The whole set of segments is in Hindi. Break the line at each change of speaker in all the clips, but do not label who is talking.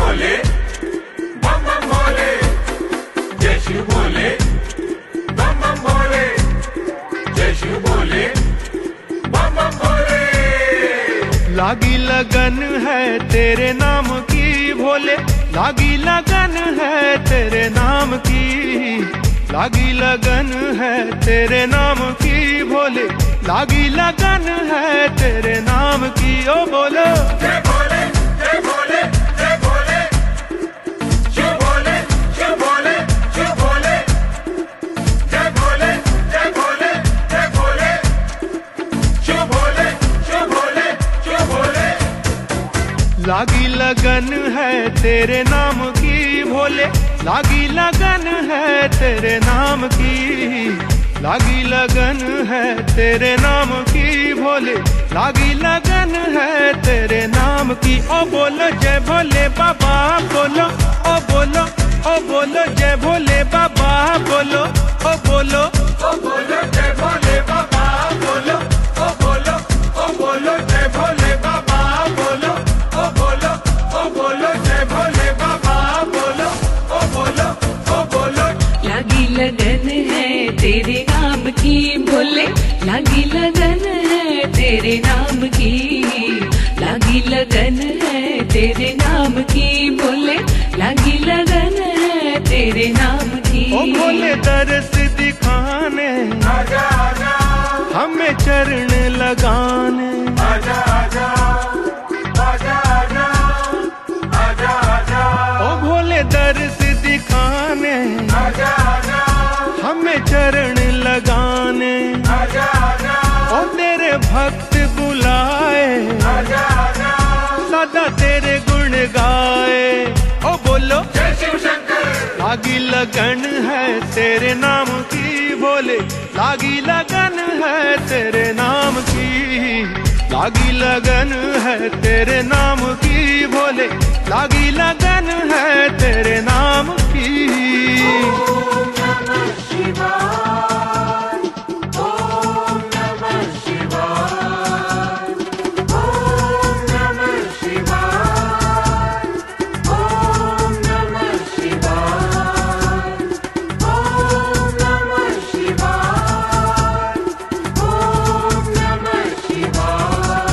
भोले, बम बम भोले, जय शिव भोले, बम बम भोले, जय शिव भोले, बम बम भोले।
लागी लगन है तेरे नाम की भोले, लागी लगन है तेरे नाम की, लागी लगन है तेरे नाम की भोले, लागी लगन है तेरे नाम की। ओ बोलो
जय भोले, जय भोले, जय भोले, शिव भोले, शिव भोले, शिव भोले, जय भोले, जय भोले, जय भोले, शिव भोले, शिव भोले, शिव भोले।
लागी लगन है तेरे नाम की भोले, लागी लगन है तेरे नाम की, लागी लगन है तेरे नाम की भोले, लागी लगन है तेरे नाम की। ओ बोलो जय भोले बाबा बोलो, ओ बोलो, ओ बोलो जय भोले बाबा बोलो, ओ बोलो,
ओ बोलो जय भोले बाबा बोलो, ओ बोलो, ओ बोलो जय भोले बाबा बोलो, ओ बोलो, ओ बोलो जय भोले बाबा बोलो, ओ बोलो, ओ बोलो।
लागी लगन है तेरे नाम की भोले, लागी लगन है तेरे नाम की, लागी लगन है तेरे नाम की भोले, लागी लगन है तेरे नाम की।
ओ भोले दरस दिखाने
आजा आजा,
हमें चरण लगाने,
आजा आजा, आजा आजा, आजा आजा,
ओ भोले दरस दिखाने
आजा आजा,
हमें चरण लगाने,
आजा आजा,
ओ तेरे भक्त बुलाए
आजा आजा,
सदा तेरे गुण गाए। ओ बोलो
जय शिव शंकर।
लागी लगन है तेरे नाम की भोले, लागी लगन है तेरे नाम की, लागी लगन है तेरे नाम की भोले, लागी लगन है तेरे नाम की।
ओम नमः शिवाय, ओम नमः शिवाय, ओम नमः शिवाय, ओम नमः शिवाय, ओम नमः शिवाय, ओम नमः शिवाय।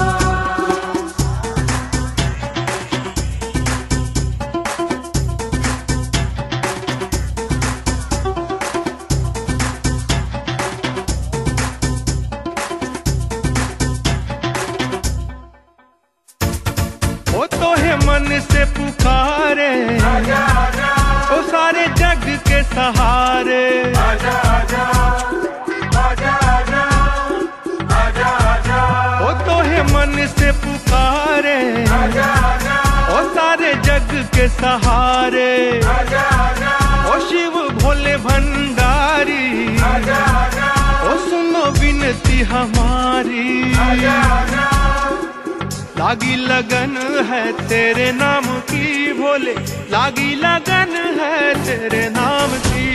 ओ तो है मन से पुकारे
आजा आजा,
ओ सारे जग के सहारे,
आजा आजा, आजा आजा, आजा आजा,
ओ तो है मन से पुकारे
आजा आजा,
ओ सारे जग के सहारे,
आजा आजा,
ओ शिव भोले भंडारी,
आजा आजा,
ओ सुनो विनती हमारी।
आजा आजा,
लागी लगन है तेरे नाम की भोले, लागी लगन है तेरे नाम की,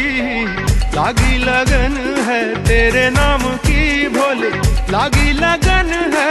लागी लगन है तेरे नाम की भोले, लागी लगन है